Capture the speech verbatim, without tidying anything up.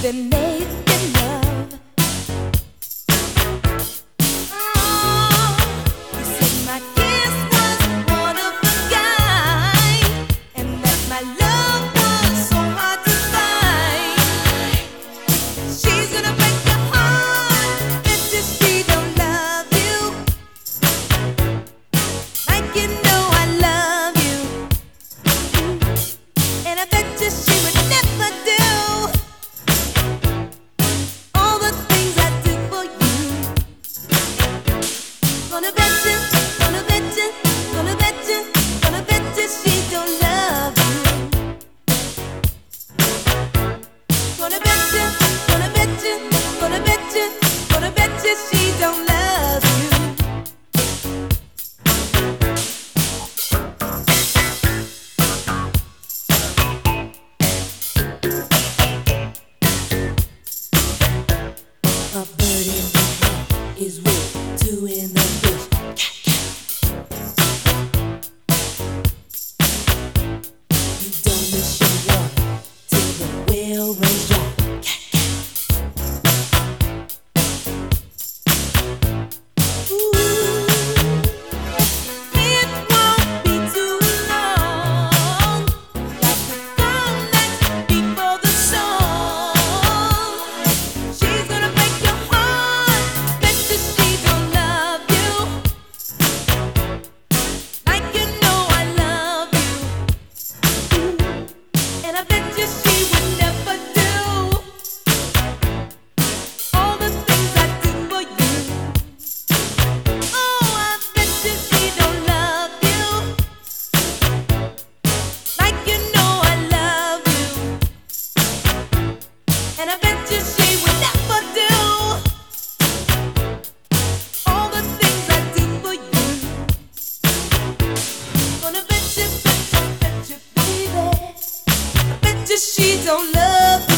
been made in love. Oh, you said my kiss was one of a kind, and that my love was so hard to find. She's gonna break your heart, bet you she don't love you like you know I love you, and I bet you she would never do all the things I do for you. Gonna bet you, gonna bet you, gonna bet you, gonna bet you she don't love you. Gonna bet you, gonna bet you, gonna bet you, gonna bet you she don't love you. A bird in the hand is worth two in the bush. You don't miss your water till the well runs dry. Ooh, it won't be too long, like the calmness before the storm. She's gonna break your heart, bet you she don't love you like you know I love you, and I bet you she would never do all the things I do for you. Oh, I bet you she don't love you like you know I love you, and I bet you she would never do all the things I do for you. Gonna bet you, bet you, bet you, baby, I bet you she don't love you.